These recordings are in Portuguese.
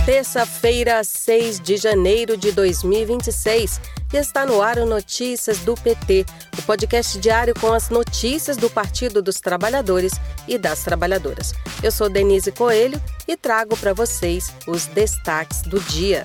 Terça-feira, 6 de janeiro de 2026, e está no ar o Notícias do PT, o podcast diário com as notícias do Partido dos Trabalhadores e das Trabalhadoras. Eu sou Denise Coelho e trago para vocês os destaques do dia.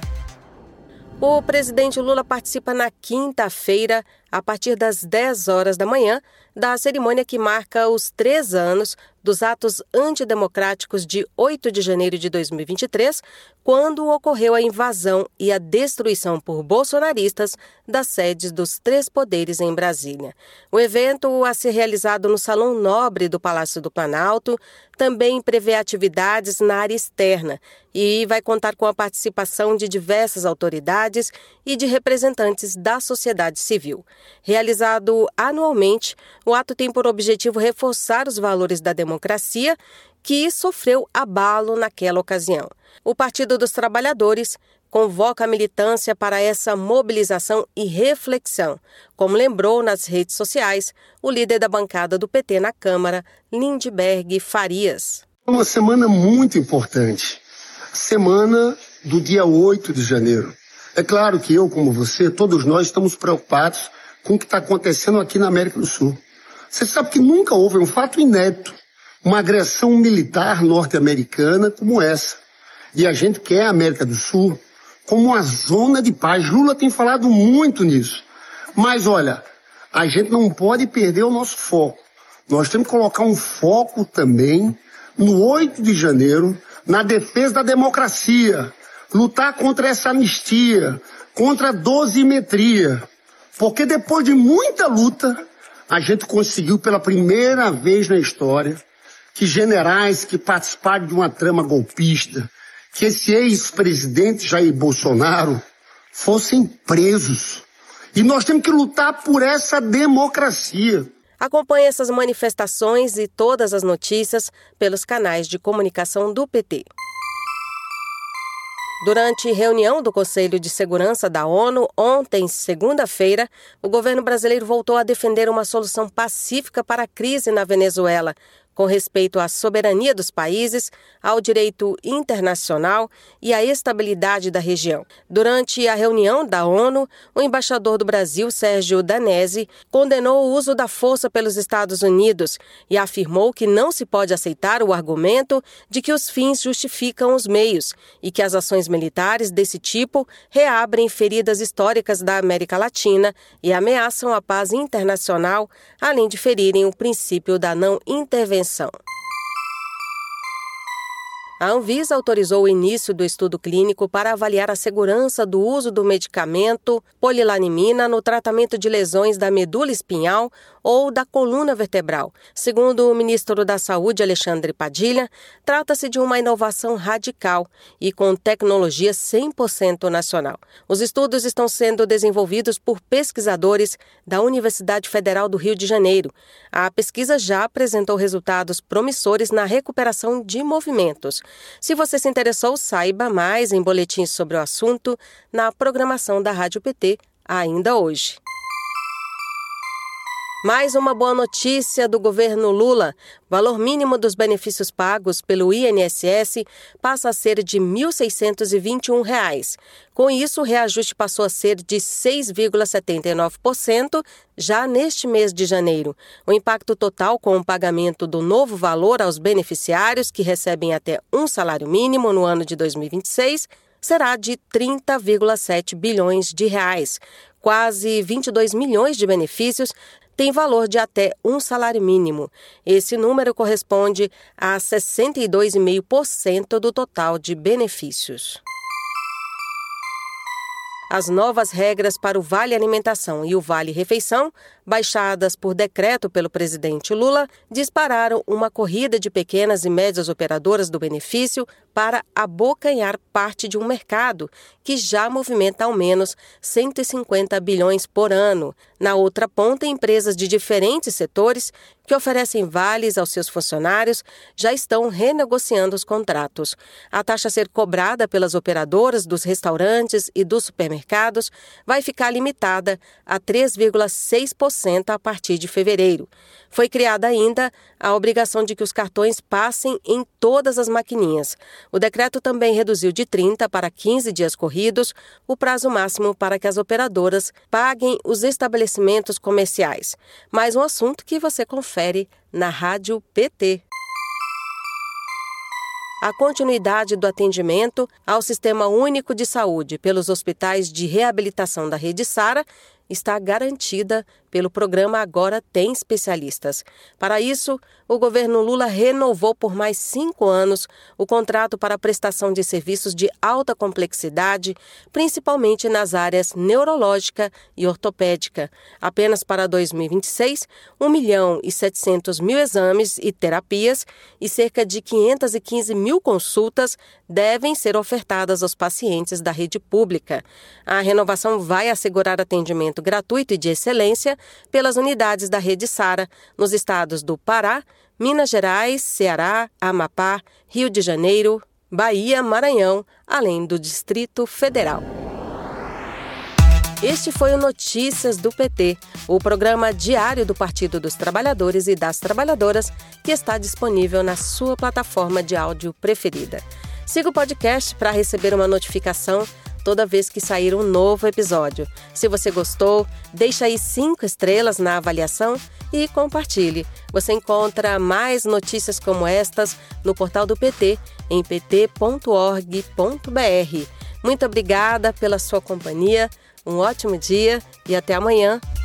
O presidente Lula participa na quinta-feira, a partir das 10 horas da manhã, da cerimônia que marca os 3 anos dos atos antidemocráticos de 8 de janeiro de 2023, quando ocorreu a invasão e a destruição por bolsonaristas das sedes dos 3 poderes em Brasília. O evento, a ser realizado no Salão Nobre do Palácio do Planalto, também prevê atividades na área externa e vai contar com a participação de diversas autoridades e de representantes da sociedade civil. Realizado anualmente, o ato tem por objetivo reforçar os valores da democracia, que sofreu abalo naquela ocasião. O Partido dos Trabalhadores convoca a militância para essa mobilização e reflexão, como lembrou nas redes sociais o líder da bancada do PT na Câmara, Lindbergh Farias. Uma semana muito importante, semana do dia 8 de janeiro. É claro que eu, como você, todos nós estamos preocupados com o que está acontecendo aqui na América do Sul. Você sabe que nunca houve um fato inédito, uma agressão militar norte-americana como essa. E a gente quer a América do Sul como uma zona de paz. Lula tem falado muito nisso. Mas olha, a gente não pode perder o nosso foco. Nós temos que colocar um foco também no 8 de janeiro, na defesa da democracia, lutar contra essa anistia, contra a dosimetria. Porque depois de muita luta, a gente conseguiu pela primeira vez na história que generais que participaram de uma trama golpista, que esse ex-presidente Jair Bolsonaro fossem presos. E nós temos que lutar por essa democracia. Acompanhe essas manifestações e todas as notícias pelos canais de comunicação do PT. Durante reunião do Conselho de Segurança da ONU, ontem, segunda-feira, o governo brasileiro voltou a defender uma solução pacífica para a crise na Venezuela, com respeito à soberania dos países, ao direito internacional e à estabilidade da região. Durante a reunião da ONU, o embaixador do Brasil, Sérgio Danesi, condenou o uso da força pelos Estados Unidos e afirmou que não se pode aceitar o argumento de que os fins justificam os meios e que as ações militares desse tipo reabrem feridas históricas da América Latina e ameaçam a paz internacional, além de ferirem o princípio da não intervenção. A Anvisa autorizou o início do estudo clínico para avaliar a segurança do uso do medicamento polilanimina no tratamento de lesões da medula espinhal ou da coluna vertebral. Segundo o ministro da Saúde, Alexandre Padilha, trata-se de uma inovação radical e com tecnologia 100% nacional. Os estudos estão sendo desenvolvidos por pesquisadores da Universidade Federal do Rio de Janeiro. A pesquisa já apresentou resultados promissores na recuperação de movimentos. Se você se interessou, saiba mais em boletins sobre o assunto na programação da Rádio PT ainda hoje. Mais uma boa notícia do governo Lula. O valor mínimo dos benefícios pagos pelo INSS passa a ser de R$ 1.621. Com isso, o reajuste passou a ser de 6,79% já neste mês de janeiro. O impacto total com o pagamento do novo valor aos beneficiários que recebem até um salário mínimo no ano de 2026 será de 30,7 bilhões de reais. Quase 22 milhões de benefícios tem valor de até um salário mínimo. Esse número corresponde a 62,5% do total de benefícios. As novas regras para o Vale Alimentação e o Vale Refeição, baixadas por decreto pelo presidente Lula, dispararam uma corrida de pequenas e médias operadoras do benefício para abocanhar parte de um mercado que já movimenta ao menos 150 bilhões por ano. Na outra ponta, empresas de diferentes setores que oferecem vales aos seus funcionários já estão renegociando os contratos. A taxa a ser cobrada pelas operadoras dos restaurantes e dos supermercados vai ficar limitada a 3,6% 10% a partir de fevereiro. Foi criada ainda a obrigação de que os cartões passem em todas as maquininhas. O decreto também reduziu de 30 para 15 dias corridos o prazo máximo para que as operadoras paguem os estabelecimentos comerciais. Mais um assunto que você confere na Rádio PT. A continuidade do atendimento ao Sistema Único de Saúde pelos hospitais de reabilitação da Rede Sara está garantida pelo programa Agora Tem Especialistas. Para isso, o governo Lula renovou por mais 5 anos o contrato para a prestação de serviços de alta complexidade, principalmente nas áreas neurológica e ortopédica. Apenas para 2026, 1.700.000 exames e terapias e cerca de 515.000 consultas devem ser ofertadas aos pacientes da rede pública. A renovação vai assegurar atendimento gratuito e de excelência pelas unidades da Rede Sara nos estados do Pará, Minas Gerais, Ceará, Amapá, Rio de Janeiro, Bahia, Maranhão, além do Distrito Federal. Este foi o Notícias do PT, o programa diário do Partido dos Trabalhadores e das Trabalhadoras, que está disponível na sua plataforma de áudio preferida. Siga o podcast para receber uma notificação toda vez que sair um novo episódio. Se você gostou, deixa aí 5 estrelas na avaliação e compartilhe. Você encontra mais notícias como estas no portal do PT, em pt.org.br. Muito obrigada pela sua companhia, um ótimo dia e até amanhã.